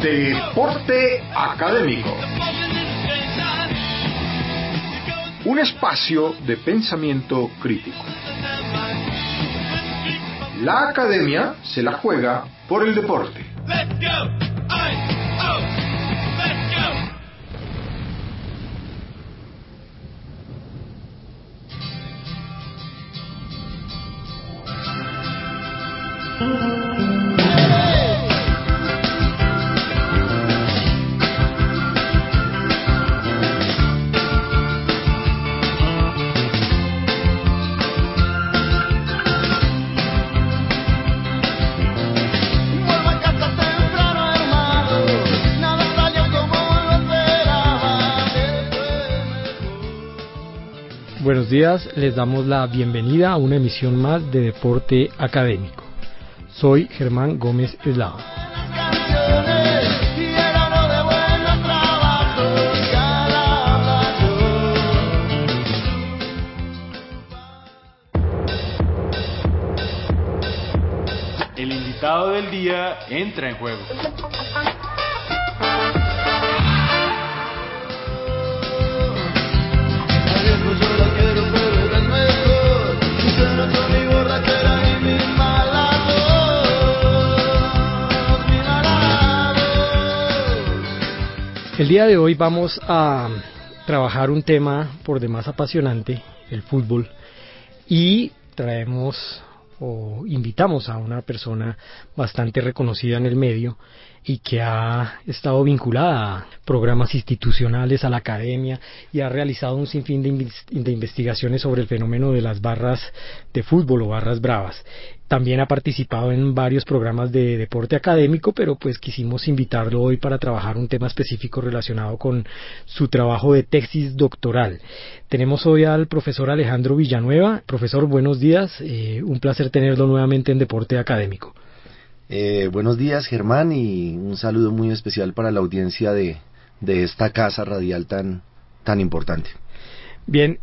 Deporte Académico. Un espacio de pensamiento crítico. La academia se la juega por el deporte. Buenos días, les damos la bienvenida a una emisión más de Deporte Académico. Soy Germán Gómez Eslava. El invitado del día entra en juego. El día de hoy vamos a trabajar un tema por demás apasionante, el fútbol, y traemos o invitamos a una persona bastante reconocida en el medio y que ha estado vinculada a programas institucionales, a la academia, y ha realizado un sinfín de investigaciones sobre el fenómeno de las barras de fútbol o barras bravas. También ha participado en varios programas de deporte académico, pero pues quisimos invitarlo hoy para trabajar un tema específico relacionado con su trabajo de tesis doctoral. Tenemos hoy al profesor Alejandro Villanueva. Profesor, buenos días. Un placer tenerlo nuevamente en Deporte Académico. Buenos días, Germán, y un saludo muy especial para la audiencia de esta casa radial tan importante. Bien,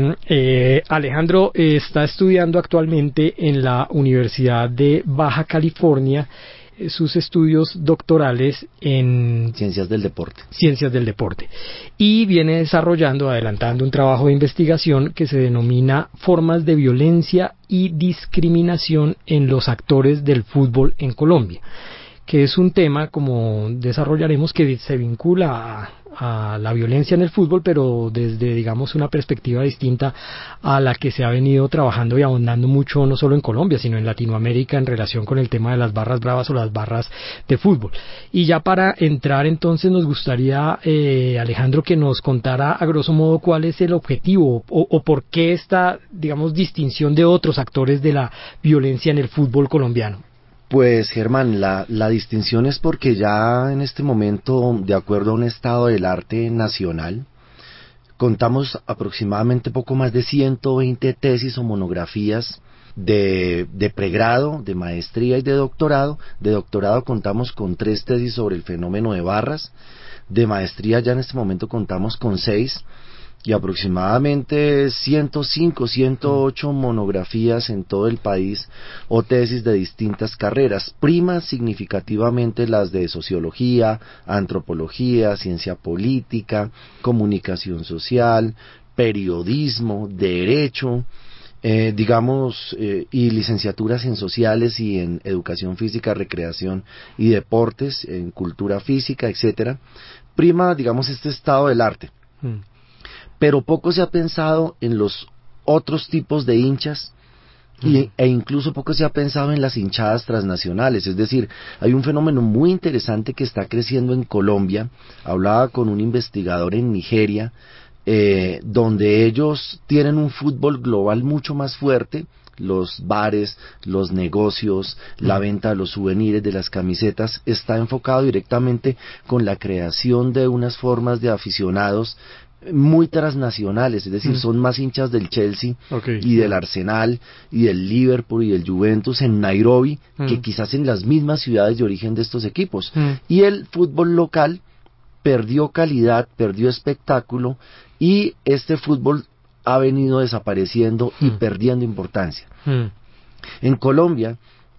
Alejandro está estudiando actualmente en la Universidad de Baja California sus estudios doctorales en Ciencias del Deporte. Y viene adelantando un trabajo de investigación que se denomina Formas de Violencia y Discriminación en los Actores del Fútbol en Colombia, que es un tema, como desarrollaremos, que se vincula a la violencia en el fútbol, pero desde, digamos, una perspectiva distinta a la que se ha venido trabajando y ahondando mucho, no solo en Colombia, sino en Latinoamérica, en relación con el tema de las barras bravas o las barras de fútbol. Y ya para entrar entonces, nos gustaría, Alejandro, que nos contara a grosso modo cuál es el objetivo o por qué esta, digamos, distinción de otros actores de la violencia en el fútbol colombiano. Pues, Germán, la distinción es porque ya en este momento, de acuerdo a un estado del arte nacional, contamos aproximadamente poco más de 120 tesis o monografías de pregrado, de maestría y de doctorado. De doctorado contamos con 3 tesis sobre el fenómeno de barras. De maestría ya en este momento contamos con 6. Y aproximadamente 105, 108 monografías en todo el país o tesis de distintas carreras, primas significativamente las de sociología, antropología, ciencia política, comunicación social, periodismo, derecho, y licenciaturas en sociales y en educación física, recreación y deportes, en cultura física, etcétera. Prima, digamos, este estado del arte. Pero poco se ha pensado en los otros tipos de hinchas e incluso poco se ha pensado en las hinchadas transnacionales. Es decir, hay un fenómeno muy interesante que está creciendo en Colombia. Hablaba con un investigador en Nigeria, donde ellos tienen un fútbol global mucho más fuerte. Los bares, los negocios, la venta de los souvenirs, de las camisetas, está enfocado directamente con la creación de unas formas de aficionados muy transnacionales, es decir, son más hinchas del Chelsea y del Arsenal y del Liverpool y del Juventus en Nairobi que quizás en las mismas ciudades de origen de estos equipos. Y el fútbol local perdió calidad, perdió espectáculo, y este fútbol ha venido desapareciendo y perdiendo importancia. En Colombia,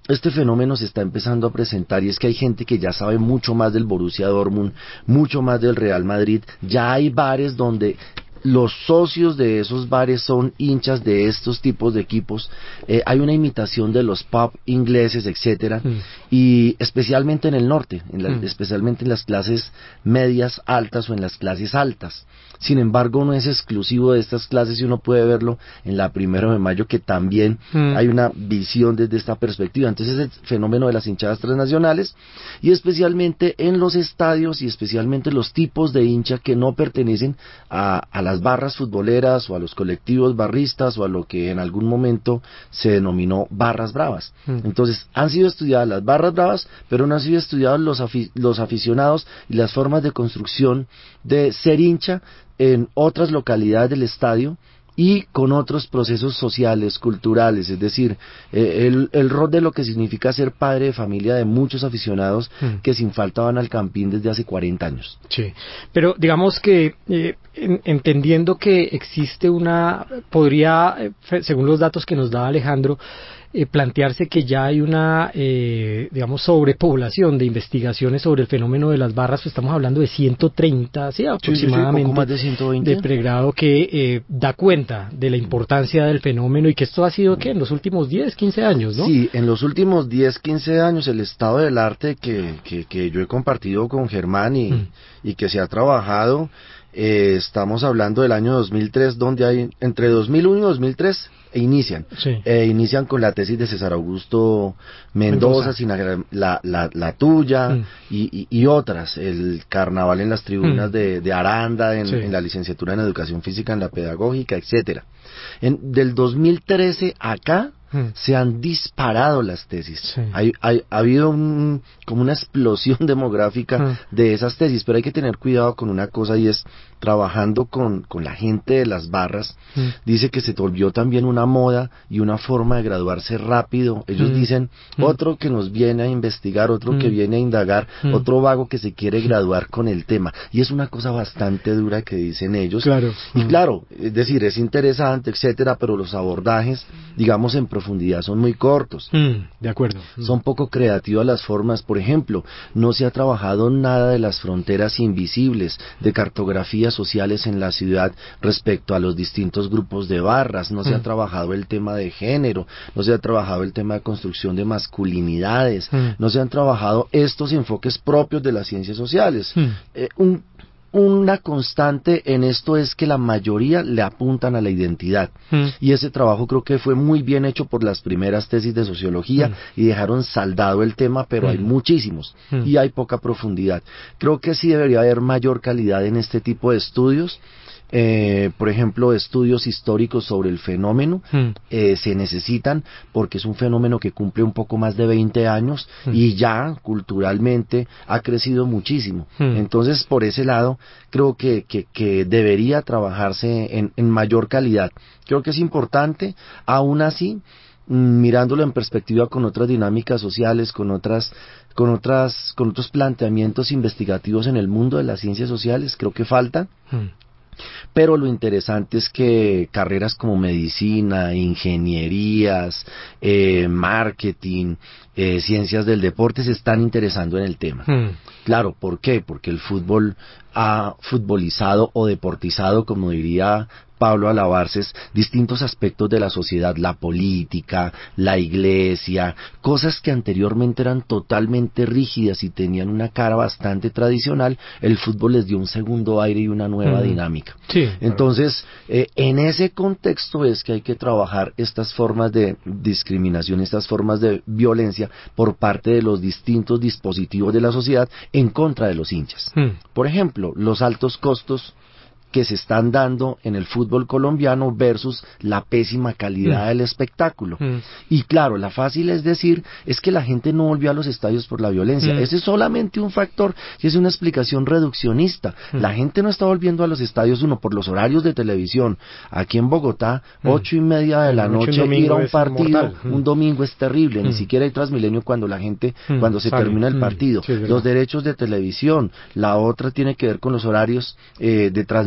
este fenómeno se está empezando a presentar, y es que hay gente que ya sabe mucho más del Borussia Dortmund, mucho más del Real Madrid. Ya hay bares donde los socios de esos bares son hinchas de estos tipos de equipos. Hay una imitación de los pub ingleses, etcétera, y especialmente en el norte, especialmente en las clases medias altas o en las clases altas. Sin embargo, no es exclusivo de estas clases, y uno puede verlo en la 1 de mayo, que también hay una visión desde esta perspectiva. Entonces, el fenómeno de las hinchadas transnacionales, y especialmente en los estadios, y especialmente los tipos de hincha que no pertenecen a las barras futboleras o a los colectivos barristas o a lo que en algún momento se denominó barras bravas. Entonces, han sido estudiadas las barras bravas, pero no han sido estudiados los aficionados y las formas de construcción de ser hincha en otras localidades del estadio y con otros procesos sociales, culturales, es decir, el rol de lo que significa ser padre de familia de muchos aficionados que sin falta van al Campín desde hace 40 años. Sí, pero digamos que entendiendo que existe podría, según los datos que nos da Alejandro, plantearse que ya hay una, digamos, sobrepoblación de investigaciones sobre el fenómeno de las barras. Pues estamos hablando de 130, ¿sí? Aproximadamente, poco más de 120 de pregrado, que da cuenta de la importancia del fenómeno, y que esto ha sido, ¿qué?, en los últimos 10, 15 años, ¿no? Sí, en los últimos 10, 15 años, el estado del arte que yo he compartido con Germán y que se ha trabajado, estamos hablando del año 2003, donde hay entre 2001 y 2003 inician con la tesis de César Augusto Mendoza. La tuya y otras, el carnaval en las tribunas de Aranda, en la licenciatura en educación física, en la pedagógica, etcétera. Del 2013 acá se han disparado las tesis. Ha habido como una explosión demográfica de esas tesis, pero hay que tener cuidado con una cosa, y es, trabajando con la gente de las barras, dice que se volvió también una moda y una forma de graduarse rápido. Ellos dicen, otro que nos viene a investigar, otro que viene a indagar, otro vago que se quiere graduar con el tema, y es una cosa bastante dura que dicen ellos. Y claro, es decir, es interesante, etcétera, pero los abordajes, digamos, en profundidad son muy cortos. De acuerdo. Son poco creativas las formas. Por ejemplo, no se ha trabajado nada de las fronteras invisibles, de cartografías sociales en la ciudad respecto a los distintos grupos de barras. No se ha trabajado el tema de género, no se ha trabajado el tema de construcción de masculinidades, no se han trabajado estos enfoques propios de las ciencias sociales. Una constante en esto es que la mayoría le apuntan a la identidad, y ese trabajo creo que fue muy bien hecho por las primeras tesis de sociología, y dejaron saldado el tema, pero hay muchísimos y hay poca profundidad. Creo que sí debería haber mayor calidad en este tipo de estudios. Por ejemplo, estudios históricos sobre el fenómeno se necesitan, porque es un fenómeno que cumple un poco más de 20 años y ya culturalmente ha crecido muchísimo. Entonces, por ese lado, creo que debería trabajarse en mayor calidad. Creo que es importante, aún así, mirándolo en perspectiva con otras dinámicas sociales, con otros planteamientos investigativos en el mundo de las ciencias sociales, creo que faltan. Pero lo interesante es que carreras como medicina, ingenierías, marketing, ciencias del deporte se están interesando en el tema. Claro, ¿por qué? Porque el fútbol ha futbolizado o deportizado, como diría Pablo Alabarces, distintos aspectos de la sociedad, la política, la iglesia, cosas que anteriormente eran totalmente rígidas y tenían una cara bastante tradicional. El fútbol les dio un segundo aire y una nueva dinámica. Entonces, en ese contexto es que hay que trabajar estas formas de discriminación, estas formas de violencia por parte de los distintos dispositivos de la sociedad en contra de los hinchas. Por ejemplo, los altos costos que se están dando en el fútbol colombiano versus la pésima calidad del espectáculo. Y claro, la fácil es decir, es que la gente no volvió a los estadios por la violencia. Ese es solamente un factor y es una explicación reduccionista. La gente no está volviendo a los estadios, uno, por los horarios de televisión. Aquí en Bogotá, 8:30 de la noche, ir a un partido, un domingo es terrible, ni siquiera hay Transmilenio cuando la gente, cuando se termina el partido. Los derechos de televisión, la otra tiene que ver con los horarios de transmisión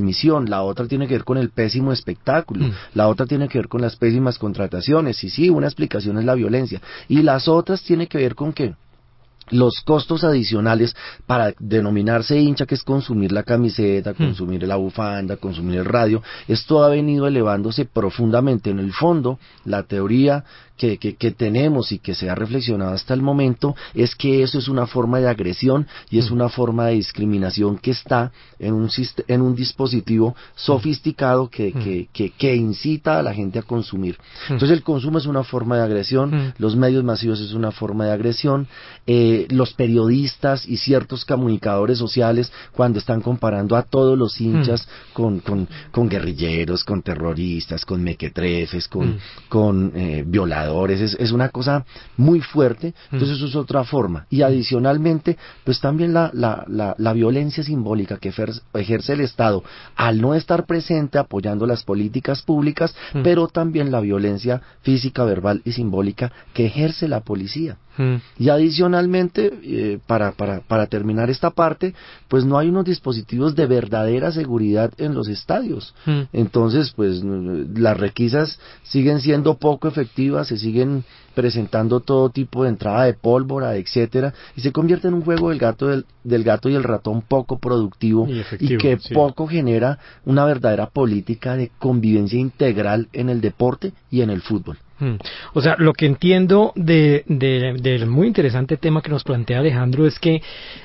transmisión, la otra tiene que ver con el pésimo espectáculo, la otra tiene que ver con las pésimas contrataciones, y sí, una explicación es la violencia, y las otras tiene que ver con que los costos adicionales para denominarse hincha, que es consumir la camiseta, consumir la bufanda, consumir el radio, esto ha venido elevándose profundamente. En el fondo, la teoría que tenemos y que se ha reflexionado hasta el momento es que eso es una forma de agresión y es una forma de discriminación que está en un dispositivo sofisticado que incita a la gente a consumir. Entonces el consumo es una forma de agresión, los medios masivos es una forma de agresión, los periodistas y ciertos comunicadores sociales, cuando están comparando a todos los hinchas con guerrilleros, con terroristas, con mequetrefes, con violadores, es una cosa muy fuerte. Entonces eso es otra forma. Y adicionalmente, pues también la violencia simbólica que ejerce el Estado al no estar presente apoyando las políticas públicas, pero también la violencia física, verbal y simbólica que ejerce la policía. Y adicionalmente, para terminar esta parte, pues no hay unos dispositivos de verdadera seguridad en los estadios. Entonces, pues las requisas siguen siendo poco efectivas, se siguen presentando todo tipo de entrada de pólvora, etcétera, y se convierte en un juego del gato y el ratón poco productivo y que poco genera una verdadera política de convivencia integral en el deporte y en el fútbol. O sea, lo que entiendo del muy interesante tema que nos plantea Alejandro es que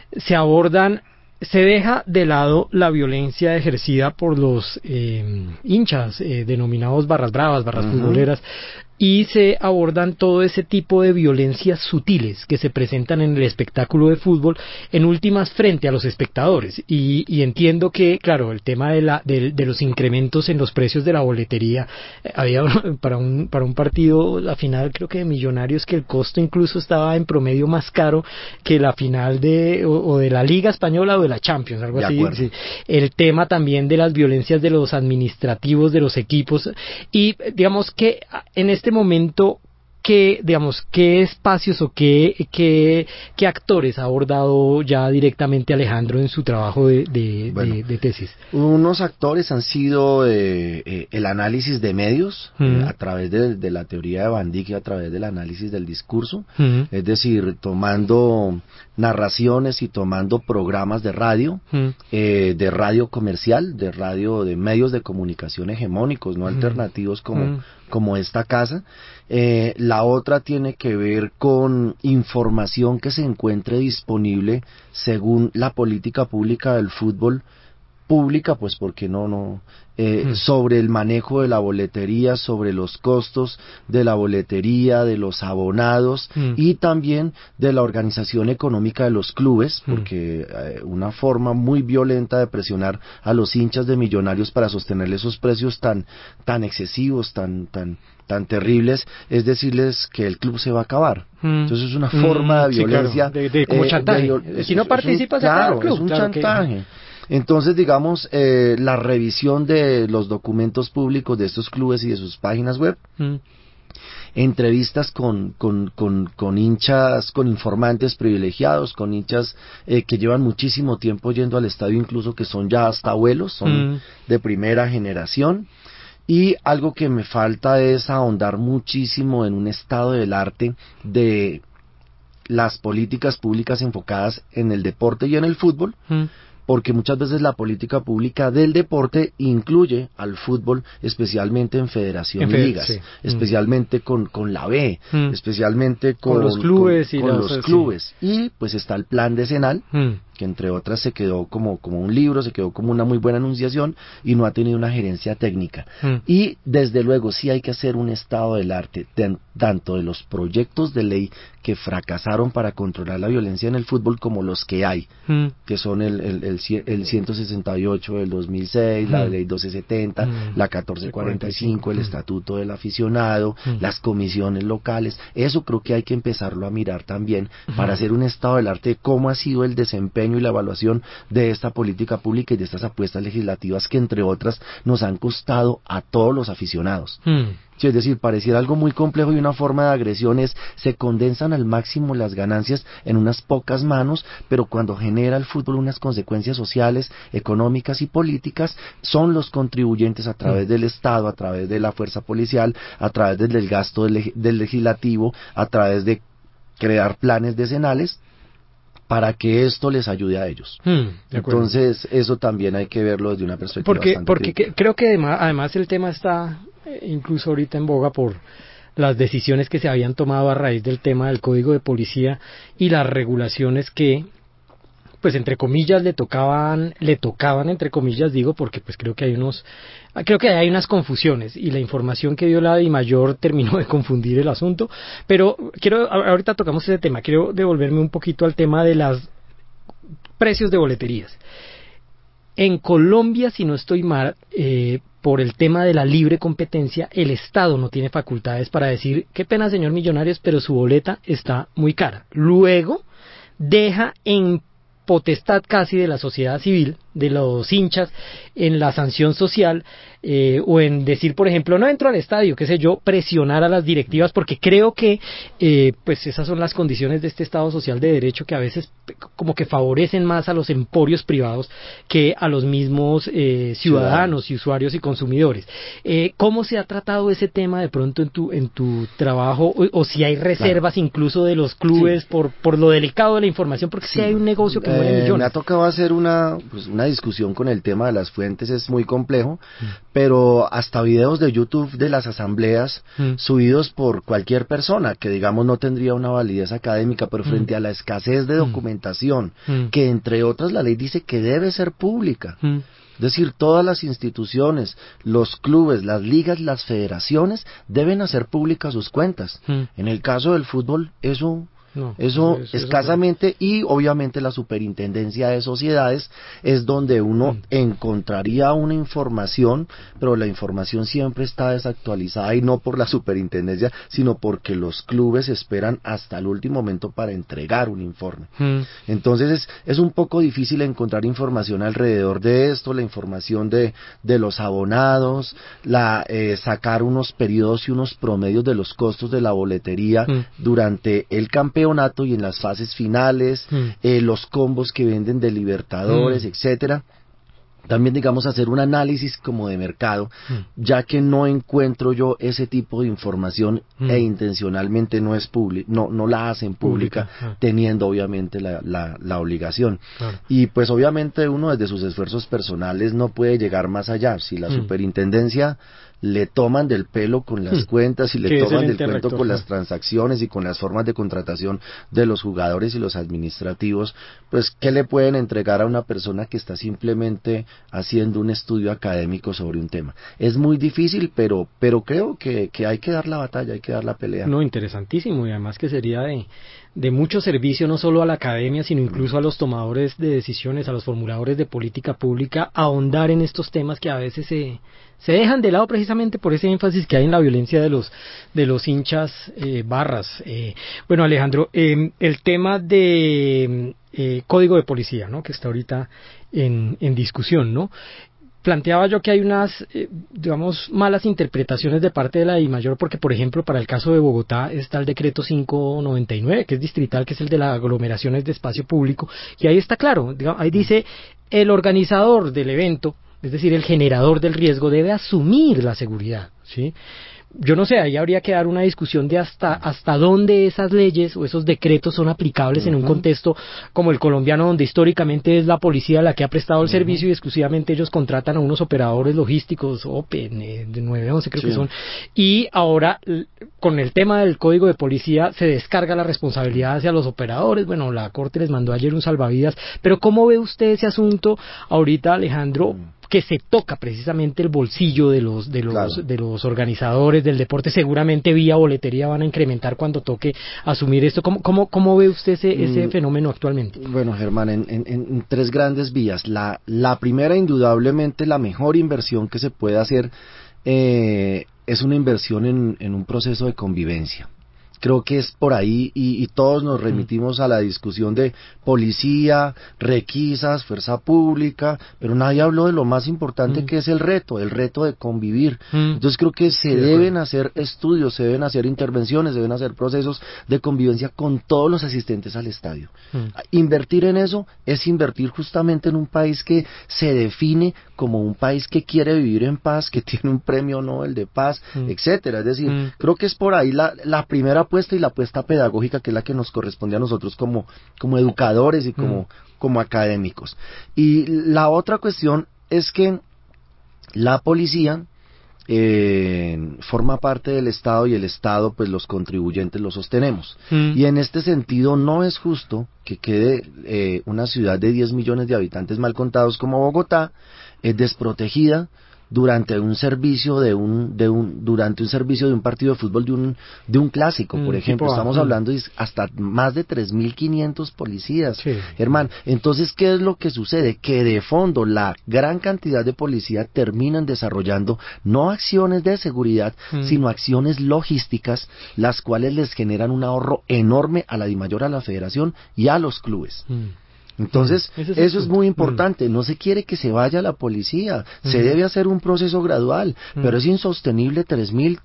se deja de lado la violencia ejercida por los hinchas, denominados barras bravas, barras futboleras, y se abordan todo ese tipo de violencias sutiles que se presentan en el espectáculo de fútbol, en últimas frente a los espectadores. Y entiendo que, claro, el tema de los incrementos en los precios de la boletería, había para un partido, la final creo que de Millonarios, que el costo incluso estaba en promedio más caro que la final de la Liga Española o de la Champions, algo así. Sí. El tema también de las violencias de los administrativos de los equipos, y digamos que en este momento, ¿qué espacios o qué actores ha abordado ya directamente Alejandro en su trabajo de tesis? Unos actores han sido el análisis de medios, a través de la teoría de Van Dijk y a través del análisis del discurso, es decir, tomando narraciones y tomando programas de radio comercial, de medios de comunicación hegemónicos, no alternativos como esta casa. La otra tiene que ver con información que se encuentre disponible según la política pública del fútbol, pública, pues porque sobre el manejo de la boletería, sobre los costos de la boletería, de los abonados y también de la organización económica de los clubes, porque una forma muy violenta de presionar a los hinchas de Millonarios para sostener esos precios tan excesivos, tan terribles, es decirles que el club se va a acabar. Entonces es una forma de violencia, claro, como chantaje. Si no participas, claro, es un chantaje. Entonces, digamos, la revisión de los documentos públicos de estos clubes y de sus páginas web, entrevistas con hinchas, con informantes privilegiados, con hinchas que llevan muchísimo tiempo yendo al estadio, incluso que son ya hasta abuelos, son de primera generación. Y algo que me falta es ahondar muchísimo en un estado del arte de las políticas públicas enfocadas en el deporte y en el fútbol, porque muchas veces la política pública del deporte incluye al fútbol, especialmente en federación y ligas, especialmente con la B, especialmente con los clubes y pues está el plan decenal, que entre otras se quedó como un libro, se quedó como una muy buena anunciación y no ha tenido una gerencia técnica. Y desde luego sí hay que hacer un estado del arte, tanto de los proyectos de ley que fracasaron para controlar la violencia en el fútbol como los que hay, que son el 168 del 2006, la ley 1270, la 1445, el estatuto del aficionado, las comisiones locales. Eso creo que hay que empezarlo a mirar también para hacer un estado del arte de cómo ha sido el desempeño desempeño y la evaluación de esta política pública y de estas apuestas legislativas que, entre otras, nos han costado a todos los aficionados. Sí, es decir, pareciera algo muy complejo, y una forma de agresión es: se condensan al máximo las ganancias en unas pocas manos, pero cuando genera el fútbol unas consecuencias sociales, económicas y políticas, son los contribuyentes a través del Estado, a través de la fuerza policial, a través del gasto del legislativo, a través de crear planes decenales para que esto les ayude a ellos. Entonces, eso también hay que verlo desde una perspectiva porque creo que además el tema está incluso ahorita en boga por las decisiones que se habían tomado a raíz del tema del Código de Policía y las regulaciones que, pues entre comillas, le tocaban entre comillas, digo, porque pues creo que hay unas confusiones, y la información que dio la DIMAYOR terminó de confundir el asunto. Pero ahorita tocamos ese tema, quiero devolverme un poquito al tema de los precios de boleterías. En Colombia, si no estoy mal, por el tema de la libre competencia, el Estado no tiene facultades para decir: qué pena, señor Millonarios, pero su boleta está muy cara. Luego deja en potestad casi de la sociedad civil, de los hinchas, en la sanción social, o en decir, por ejemplo, no entro al estadio, qué sé yo, presionar a las directivas, porque creo que pues esas son las condiciones de este Estado social de derecho, que a veces como que favorecen más a los emporios privados que a los mismos ciudadanos y usuarios y consumidores. ¿Cómo se ha tratado ese tema de pronto en tu trabajo, o si hay reservas incluso de los clubes por lo delicado de la información, porque si hay un negocio que mueve millones? Me ha tocado hacer una discusión con el tema de las fuentes, es muy complejo, pero hasta videos de YouTube de las asambleas subidos por cualquier persona que, digamos, no tendría una validez académica, pero frente a la escasez de documentación, que entre otras la ley dice que debe ser pública. Es decir, todas las instituciones, los clubes, las ligas, las federaciones deben hacer públicas sus cuentas. En el caso del fútbol, eso escasamente, y obviamente la Superintendencia de Sociedades es donde uno encontraría una información, pero la información siempre está desactualizada, y no por la Superintendencia, sino porque los clubes esperan hasta el último momento para entregar un informe. Entonces es un poco difícil encontrar información alrededor de esto, la información de los abonados, sacar unos periodos y unos promedios de los costos de la boletería durante el campeonato y en las fases finales, los combos que venden de Libertadores, etcétera. También, digamos, hacer un análisis como de mercado, ya que no encuentro yo ese tipo de información e intencionalmente no es no la hacen pública, teniendo obviamente la obligación. Y pues obviamente uno desde sus esfuerzos personales no puede llegar más allá. Si la Superintendencia le toman del pelo con las cuentas y le toman del cuento con las transacciones y con las formas de contratación de los jugadores y los administrativos, pues ¿qué le pueden entregar a una persona que está simplemente haciendo un estudio académico sobre un tema? Es muy difícil, pero creo que hay que dar la batalla, hay que dar la pelea. No, interesantísimo, y además que sería de mucho servicio no solo a la academia, sino incluso a los tomadores de decisiones, a los formuladores de política pública, ahondar en estos temas que a veces se dejan de lado precisamente por ese énfasis que hay en la violencia de los hinchas barras. Bueno, Alejandro, el tema de Código de Policía, ¿no?, que está ahorita en discusión, ¿no? Planteaba yo que hay unas, digamos, malas interpretaciones de parte de la DIMAYOR, porque, por ejemplo, para el caso de Bogotá está el decreto 599, que es distrital, que es el de las aglomeraciones de espacio público, y ahí está claro, digamos, ahí dice: el organizador del evento, es decir, el generador del riesgo, debe asumir la seguridad, ¿sí? Yo no sé, ahí habría que dar una discusión de hasta dónde esas leyes o esos decretos son aplicables en un contexto como el colombiano, donde históricamente es la policía la que ha prestado el servicio y exclusivamente ellos contratan a unos operadores logísticos, Open, de 911 creo que son, y ahora con el tema del Código de Policía se descarga la responsabilidad hacia los operadores. Bueno, la Corte les mandó ayer un salvavidas, pero ¿cómo ve usted ese asunto ahorita, Alejandro, que se toca precisamente el bolsillo de los organizadores del deporte? Seguramente vía boletería van a incrementar cuando toque asumir esto. ¿Cómo ve usted ese fenómeno actualmente? Bueno, Germán, en tres grandes vías. La primera, indudablemente, la mejor inversión que se puede hacer es una inversión en un proceso de convivencia. Creo que es por ahí y todos nos remitimos a la discusión de policía, requisas, fuerza pública, pero nadie habló de lo más importante que es el reto de convivir. Entonces creo que se deben hacer estudios, se deben hacer intervenciones, se deben hacer procesos de convivencia con todos los asistentes al estadio. Invertir en eso es invertir justamente en un país que se define como un país que quiere vivir en paz, que tiene un premio Nobel de paz, etcétera. Es decir, creo que es por ahí la primera apuesta y la apuesta pedagógica, que es la que nos corresponde a nosotros como educadores y como académicos. Y la otra cuestión es que la policía forma parte del Estado y el Estado, pues los contribuyentes lo sostenemos. Y en este sentido no es justo que quede una ciudad de 10 millones de habitantes mal contados como Bogotá desprotegida durante un servicio de un partido de fútbol de un clásico, por ejemplo. Estamos hablando de hasta más de 3.500 policías, Germán. Entonces, ¿qué es lo que sucede? Que de fondo la gran cantidad de policías terminan desarrollando no acciones de seguridad, sino acciones logísticas, las cuales les generan un ahorro enorme a la DIMAYOR, a la Federación y a los clubes. Entonces, eso es muy importante. No se quiere que se vaya la policía, se debe hacer un proceso gradual, pero es insostenible 3.000,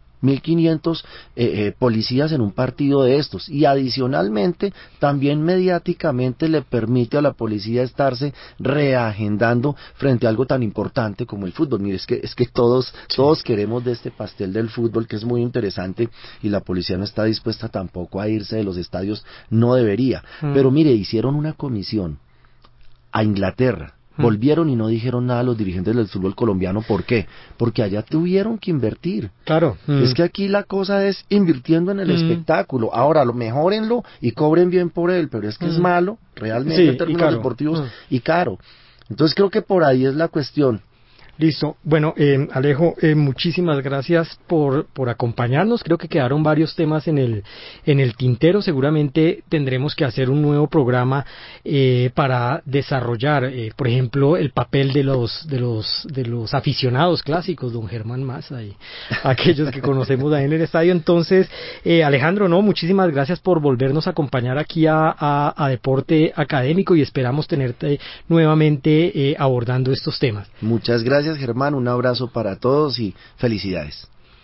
1.500 policías en un partido de estos, y adicionalmente también mediáticamente le permite a la policía estarse reagendando frente a algo tan importante como el fútbol. Mire, es que todos queremos de este pastel del fútbol, que es muy interesante, y la policía no está dispuesta tampoco a irse de los estadios, no debería. Pero mire, hicieron una comisión a Inglaterra, volvieron y no dijeron nada a los dirigentes del fútbol colombiano. ¿Por qué? Porque allá tuvieron que invertir. Claro. Es que aquí la cosa es invirtiendo en el espectáculo. Ahora, mejórenlo y cobren bien por él, pero es que es malo, realmente, en términos deportivos, y caro. Entonces creo que por ahí es la cuestión. Listo. Bueno, Alejo, muchísimas gracias por acompañarnos. Creo que quedaron varios temas en el tintero. Seguramente tendremos que hacer un nuevo programa para desarrollar, por ejemplo, el papel de los aficionados clásicos, don Germán Maza, y aquellos que conocemos ahí en el estadio. Entonces, Alejandro, muchísimas gracias por volvernos a acompañar aquí a Deporte Académico, y esperamos tenerte nuevamente abordando estos temas. Muchas gracias, Germán, un abrazo para todos y felicidades.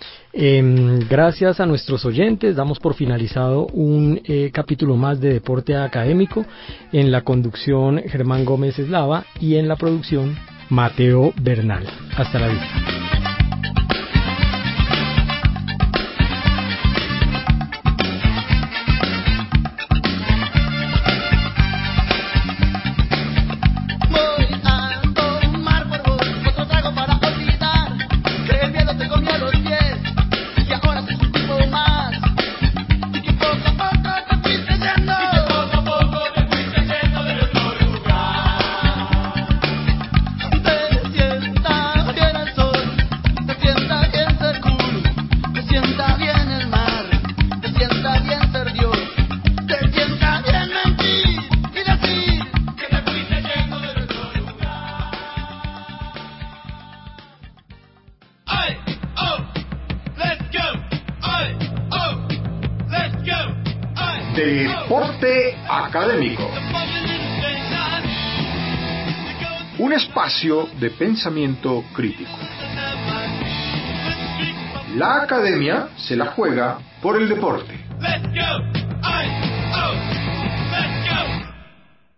Gracias a nuestros oyentes, damos por finalizado un capítulo más de Deporte Académico. En la conducción, Germán Gómez Eslava, y en la producción, Mateo Bernal. Hasta la vista. Deporte Académico. Un espacio de pensamiento crítico. La academia se la juega por el deporte.